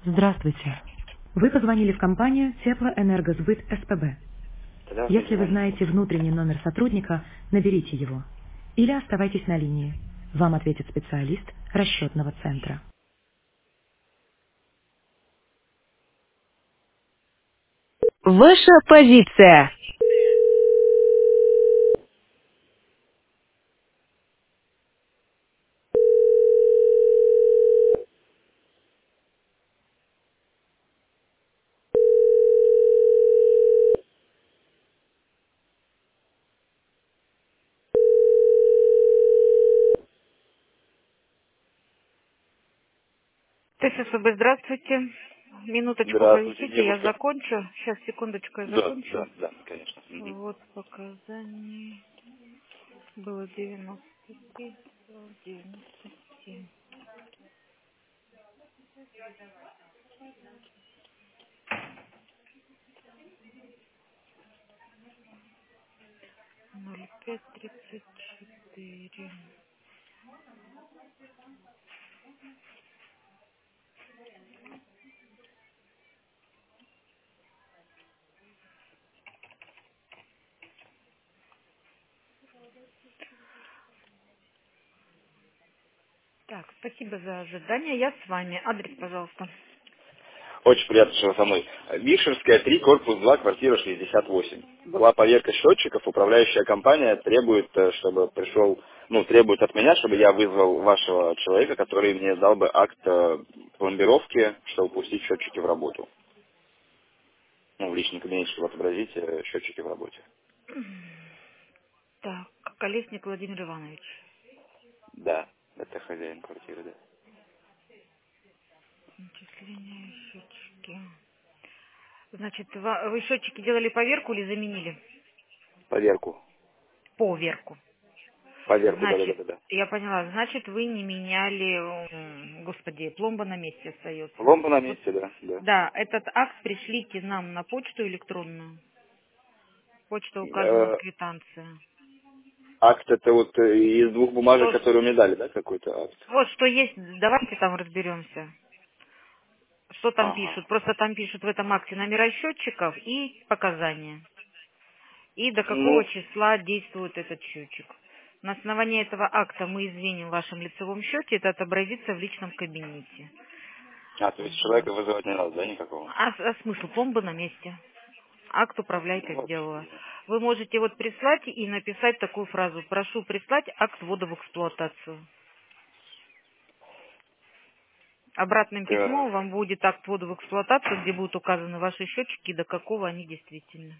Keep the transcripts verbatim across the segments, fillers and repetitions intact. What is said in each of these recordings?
Здравствуйте. Вы позвонили в компанию Теплоэнергосбыт СПБ. Здравствуйте, Если вы звоните. знаете внутренний номер сотрудника, наберите его. Или оставайтесь на линии. Вам ответит специалист расчетного центра. Ваша позиция. ТССБ, здравствуйте. Минуточку Здравствуйте, повисите, я девушка. закончу. Сейчас, секундочку, я Да, закончу. да, да, конечно. Мгм. Вот показания. Было девяносто пять, девяносто семь. ноль пять тридцать четыре. Так, спасибо за ожидание. Я с вами. Адрес, пожалуйста. Очень приятно, что вы со мной. Вишерская, три, корпус два, квартира шестьдесят восемь. Была поверка счетчиков, управляющая компания требует, э, чтобы пришел, ну, требует от меня, чтобы я вызвал вашего человека, который мне дал бы акт э, пломбировки, чтобы пустить счетчики в работу. Ну, в личном кабинете, чтобы отобразить э, счетчики в работе. Так, Колесник Владимир Иванович. Да, это хозяин квартиры, да. Начисление счетчики. Значит, ва- вы счетчики делали поверку или заменили? Поверку. Поверку. Поверку, Значит, да-да-да. я поняла, значит, вы не меняли, м, господи, пломба на месте остается. Ломба на Вот, месте, да, да. да, этот акт пришлите нам на почту электронную. Почта указана в Э, квитанции. Акт это вот э, из двух бумажек, Что, которые мне дали, да, какой-то акт? вот что есть, давайте там разберемся. Что там Ага. пишут? Просто там пишут в этом акте номера счетчиков и показания. И до какого Ну, числа действует этот счетчик. На основании этого акта мы извиним в вашем лицевом счете, это отобразится в личном кабинете. а, то есть Вот. человека вызывать не надо, да, никакого? А, а смысл? Пломба на месте. Акт управляйка Ну, вообще, сделала. да. Вы можете вот прислать и написать такую фразу. Прошу прислать акт ввода в эксплуатацию. Обратным Так, письмом вам будет акт ввода в эксплуатацию, где будут указаны ваши счетчики и до какого они действительны.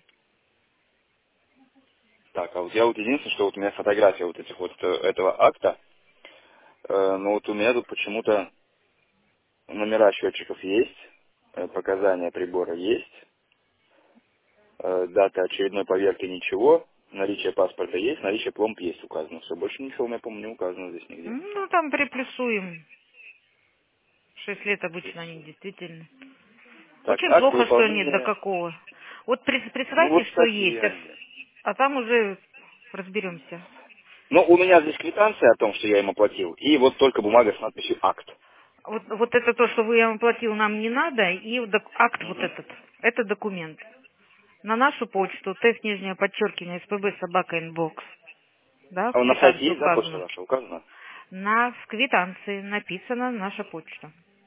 так, а вот я вот единственное, что вот у меня фотография вот этих вот э, этого акта, э, но вот у меня тут почему-то номера счетчиков есть, э, показания прибора есть, э, дата очередной поверки ничего, наличие паспорта есть, наличие пломб есть указано. Все, больше ничего у меня, по-моему, не указано здесь нигде. Ну, там приплюсуем. Шесть лет обычно они Плюс. действительны. Так, Очень акт плохо, что нет до выполнения. какого. Вот прис- Ну присылайте, вот, что кстати, есть, а, я... с- а там уже разберемся. Ну, у меня здесь квитанция о том, что я им оплатил, и вот только бумага с надписью «Акт». Вот, вот это то, что вы я вам платил, нам не надо, и вот док- акт вот Мгм. этот, это документ. На нашу почту, тест нижнее подчеркивание, СПБ собака инбокс, да, в А на сайте квитанции есть, да, почта указано. ваша указана? На в квитанции написана наша почта.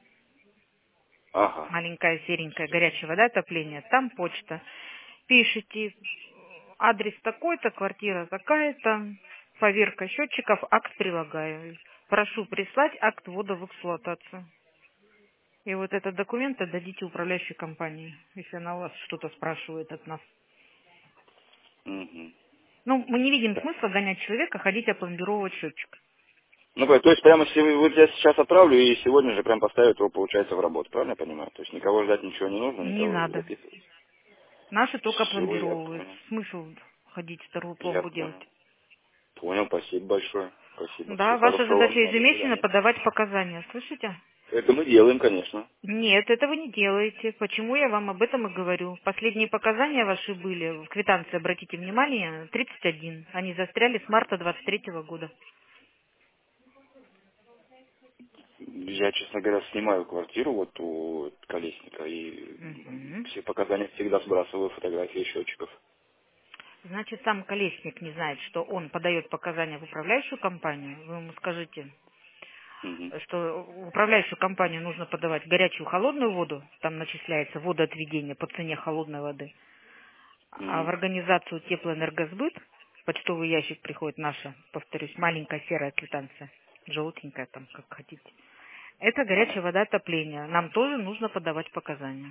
Ага. Маленькая, серенькая, горячая вода, отопление, там почта. Пишите, адрес такой-то, квартира такая-то, поверка счетчиков, акт прилагаю. Прошу прислать акт ввода в эксплуатацию. И вот этот документ отдадите управляющей компании, если она у вас что-то спрашивает от нас. Мгм. Ну, мы не видим Так. смысла гонять человека, ходить опломбировать счетчик. Ну, то есть прямо се- вот я сейчас отправлю, и сегодня же прям поставят его, получается, в работу, правильно я понимаю? То есть никого ждать ничего не нужно, Не никого надо. записывать. Наши только Все, я пломбировывают. понял. Смысл ходить вторую Я пломбу делать. понял. Понял, спасибо большое. Спасибо. Всего Да, ваша хорошего вам задача дня, до ежемесячно свидания. подавать показания. Слышите? Это мы делаем, конечно. Нет, этого не делаете. Почему я вам об этом и говорю? Последние показания ваши были, в квитанции, обратите внимание, тридцать один. Они застряли с марта двадцать третьего года. Я, честно говоря, снимаю квартиру вот у Колесника, и Угу. все показания всегда сбрасываю фотографии счетчиков. Значит, сам Колесник не знает, что он подает показания в управляющую компанию. Вы ему скажите, Мгм. что в управляющую компанию нужно подавать горячую холодную воду, там начисляется водоотведение по цене холодной воды, а в Мгм. организацию теплоэнергосбыт, почтовый ящик приходит наша, повторюсь, маленькая серая квитанция, желтенькая там, как хотите. Это Ага. горячая вода отопления. Нам тоже нужно подавать показания.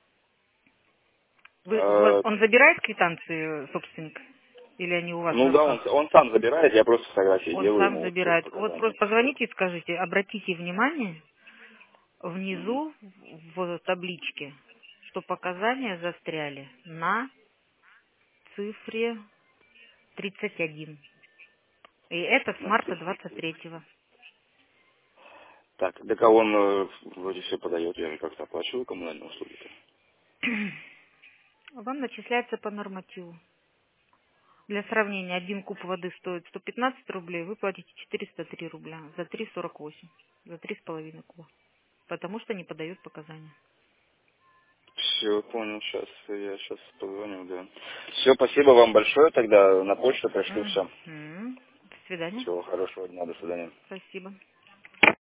Вы, у вас- А, он забирает квитанции, собственник? Или они у вас ну на да, он, руках? он сам забирает, я просто фотографии Он делаю сам ему вот под забирает. Вот показания. просто позвоните и скажите, обратите внимание Мгм. внизу в табличке, что показания застряли на цифре тридцать один. И это с На марта цифре двадцать тридцать. третьего. Так, так а он э, вроде все подает, я же как-то оплачиваю коммунальные услуги-то. Вам начисляется по нормативу. Для сравнения, один куб воды стоит сто пятнадцать рублей, вы платите четыреста три рубля, за три сорок восемь, за три с половиной куба, потому что не подают показания. Все, понял, сейчас, я сейчас позвоню, да. Все, спасибо вам большое, тогда на почту пришлю все. Мгм. До свидания. Всего хорошего дня, до свидания. Спасибо.